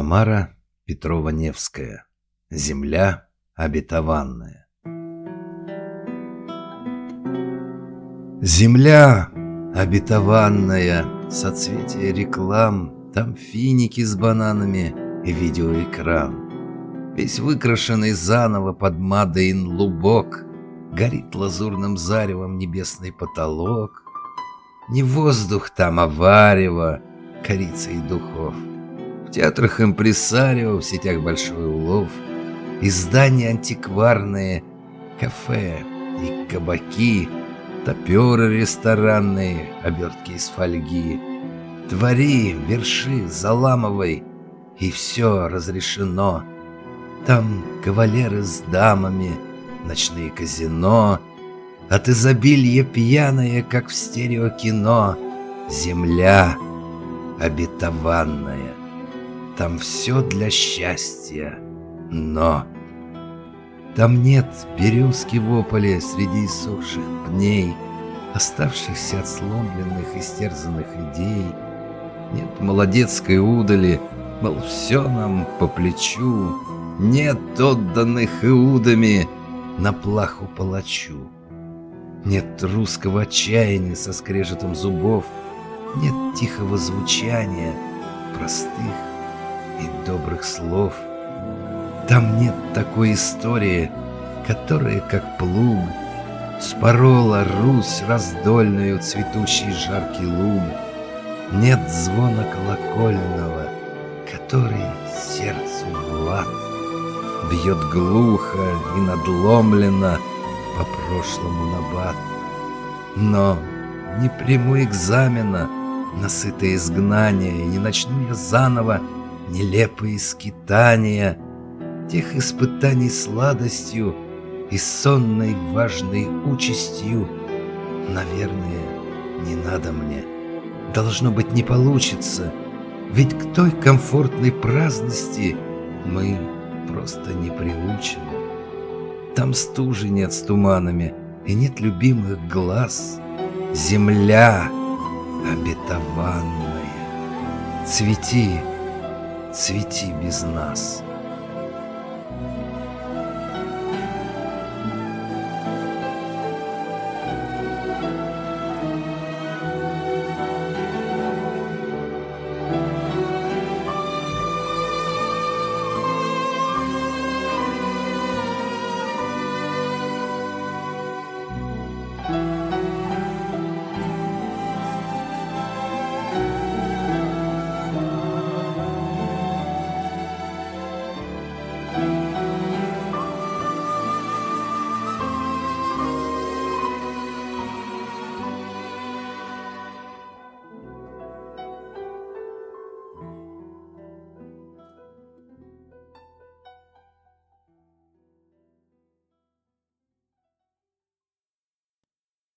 Тамара Петрова-Невская. Земля обетованная. Земля обетованная, соцветие реклам, там финики с бананами и видеоэкран. Весь выкрашенный заново под Мадеин лубок, горит лазурным заревом небесный потолок. Не воздух там, а варево, корица и духов. В театрах импресарио, в сетях большой улов, издания антикварные, кафе и кабаки, топеры ресторанные, обертки из фольги. Твори, верши, заламывай, и все разрешено. Там кавалеры с дамами, ночные казино, от изобилия пьяное, как в стереокино. Земля обетованная. Там все для счастья, но там нет березки в ополе среди иссохших пней, оставшихся от сломленных, истерзанных идей. Нет молодецкой удали, мол, все нам по плечу. Нет отданных иудами на плаху палачу. Нет русского отчаяния со скрежетом зубов, нет тихого звучания простых и добрых слов. Там нет такой истории, которая, как плуг, спорола Русь раздольную цветущий жаркий луг. Нет звона колокольного, который сердцу в лад бьет глухо и надломленно по прошлому набат. Но не приму экзамена на сытое изгнание, и не начну я заново нелепые скитания, тех испытаний сладостью и сонной важной участью. Наверное, не надо мне, должно быть, не получится, ведь к той комфортной праздности мы просто не приучены. Там стужи нет с туманами и нет любимых глаз. Земля обетованная, цвети, цвети без нас.